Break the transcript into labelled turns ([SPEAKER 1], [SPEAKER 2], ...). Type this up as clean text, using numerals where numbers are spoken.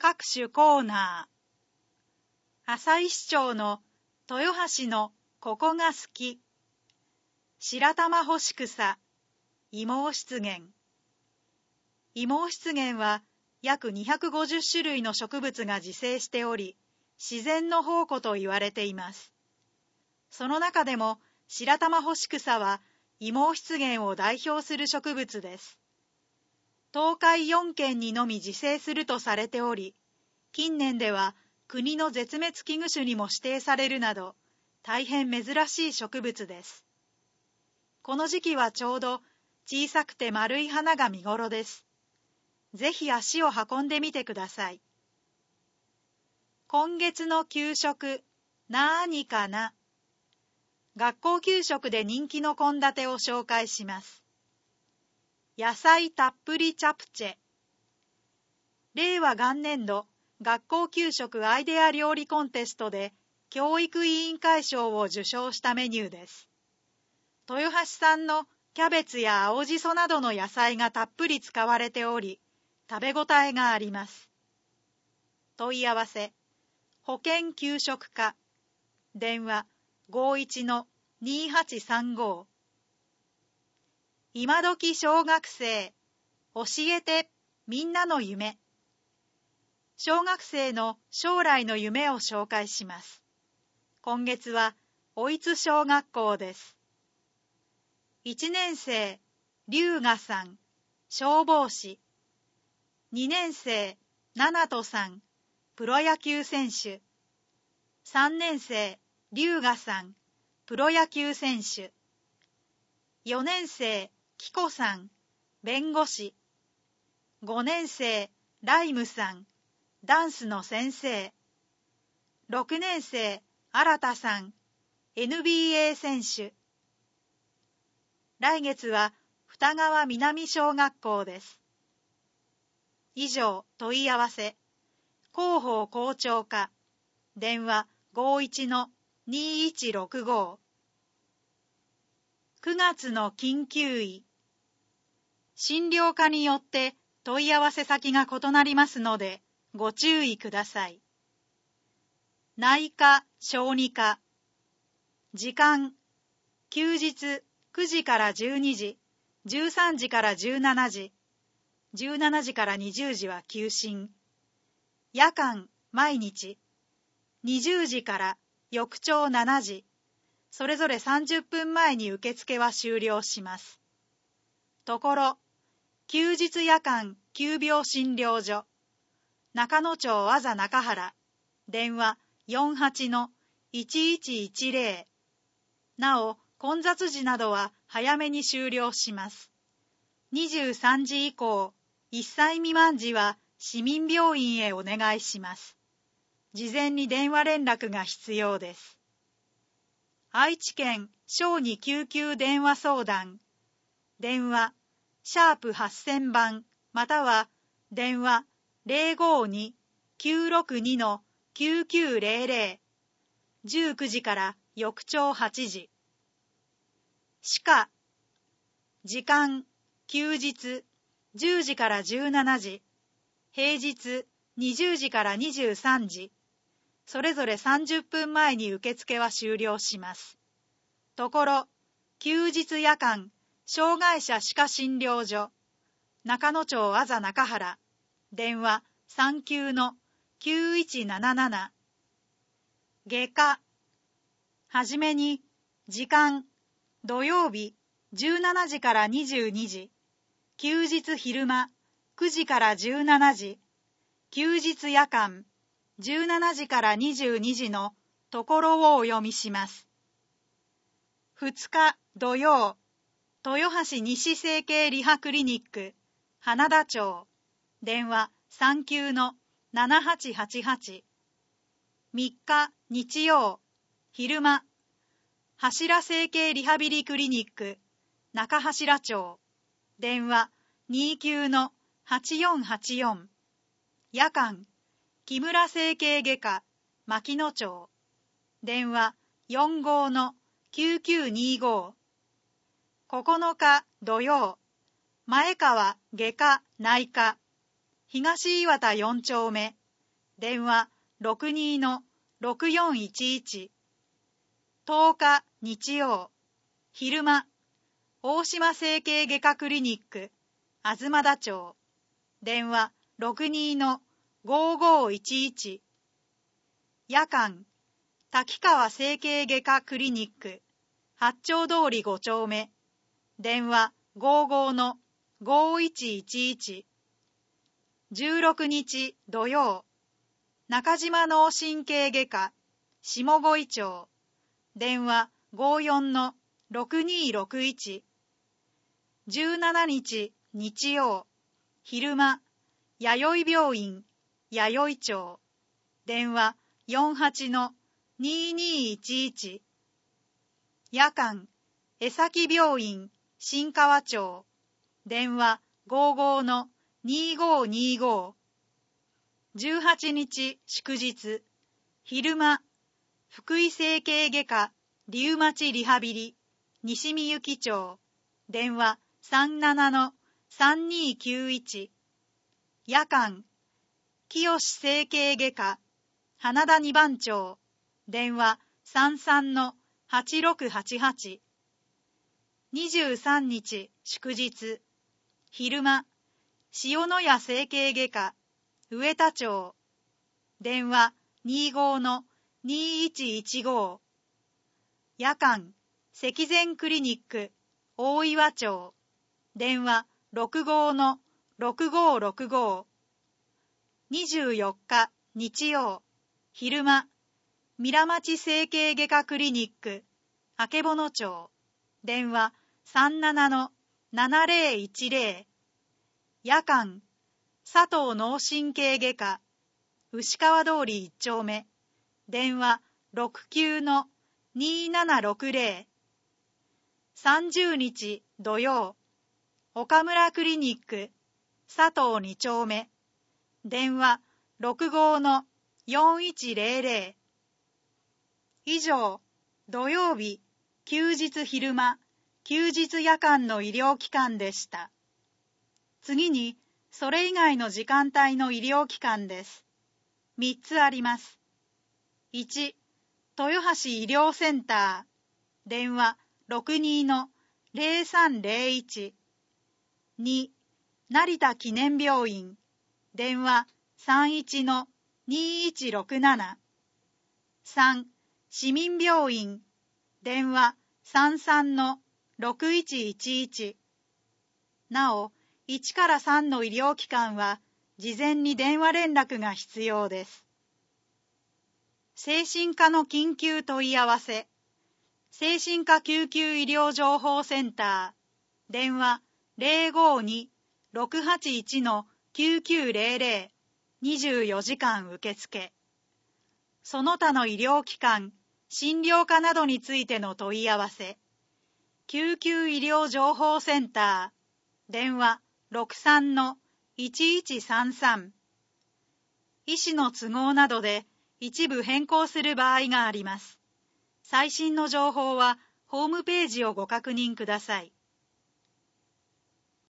[SPEAKER 1] 各種コーナー。旭市長の豊橋のここが好き。白玉干し草、異毛湿原。異毛湿原は約250種類の植物が自生しており、自然の宝庫と言われています。その中でも白玉干し草は異毛湿原を代表する植物です。東海4県にのみ自生するとされており、近年では国の絶滅危惧種にも指定されるなど、大変珍しい植物です。この時期はちょうど小さくて丸い花が見頃です。ぜひ足を運んでみてください。今月の給食、なーにかな。学校給食で人気の献立を紹介します。野菜たっぷりチャプチェ。令和元年度学校給食アイデア料理コンテストで教育委員会賞を受賞したメニューです。豊橋産のキャベツや青じそなどの野菜がたっぷり使われており、食べ応えがあります。問い合わせ、保健給食課、電話51-2835。今時小学生、教えてみんなの夢。小学生の将来の夢を紹介します。今月はおいつ小学校です。1年生、龍河さん、消防士。2年生、七戸さん、プロ野球選手。3年生、龍河さん、プロ野球選手。4年生、紀子さん、弁護士。5年生、ライムさん、ダンスの先生。6年生、新さん、NBA 選手。来月は二川南小学校です。以上、問い合わせ。広報校長課、電話51-2165。9月の緊急医。診療科によって問い合わせ先が異なりますので、ご注意ください。内科・小児科。時間、休日9時から12時、13時から17時、17時から20時は休診。夜間、毎日、20時から翌朝7時、それぞれ30分前に受付は終了します。ところ、休日夜間急病診療所、中野町あざ中原、電話48-1110。なお、混雑時などは早めに終了します。23時以降、1歳未満児は市民病院へお願いします。事前に電話連絡が必要です。愛知県小児救急電話相談。電話、#8000番、または電話052-962-9900。19時から翌朝8時。歯科。時間、休日、10時から17時。平日、20時から23時。それぞれ30分前に受付は終了します。ところ、休日夜間、障害者歯科診療所、中野町あざ中原、電話39-9177。外科。はじめに、時間、土曜日、17時から22時、休日昼間、9時から17時、休日夜間、17時から22時のところをお読みします。2日土曜、豊橋西整形リハクリニック、花田町、電話39-7888。3日日曜、昼間、柱整形リハビリクリニック、中柱町、電話29-8484。夜間、木村整形外科、牧野町、電話45-9925。9日土曜、前川外科内科、東岩田4丁目、 電話 62-6411。10日日曜、昼間、大島整形外科クリニック、東田町。電話 62-5511。夜間、滝川整形外科クリニック、八丁通り5丁目。電話 55-5111。16日土曜、中島脳神経外科、下五町。電話 54-6261。17日日曜、昼間、弥生病院、弥生町。電話 48-2211。夜間、江崎病院、新川町。電話 55-2525。18日祝日、昼間、福井整形外科、リウマチリハビリ、西みゆき町。電話 37-3291。夜間、清整形外科、花田二番町。電話 33-8688。23日祝日、昼間、塩谷整形外科、上田町。電話 25-2115。夜間、積善クリニック、大岩町。電話 65-6565。24日日曜、昼間、ミラ町整形外科クリニック、あけぼの町。電話 37-7010。夜間、佐藤脳神経外科、牛川通り1丁目。電話 69-2760。30日土曜、岡村クリニック、佐藤2丁目。電話 65-4100。以上、土曜日、休日昼間、休日夜間の医療機関でした。次に、それ以外の時間帯の医療機関です。3つあります。1、豊橋医療センター。電話 62-0301。2、成田記念病院。電話 31-2167。3、市民病院。電話 33-6111。なお、1から3の医療機関は、事前に電話連絡が必要です。精神科の緊急問い合わせ。精神科救急医療情報センター。電話 052-681-9900。24時間受付。その他の医療機関、診療科などについての問い合わせ。救急医療情報センター。電話 63-1133。医師の都合などで一部変更する場合があります。最新の情報はホームページをご確認ください。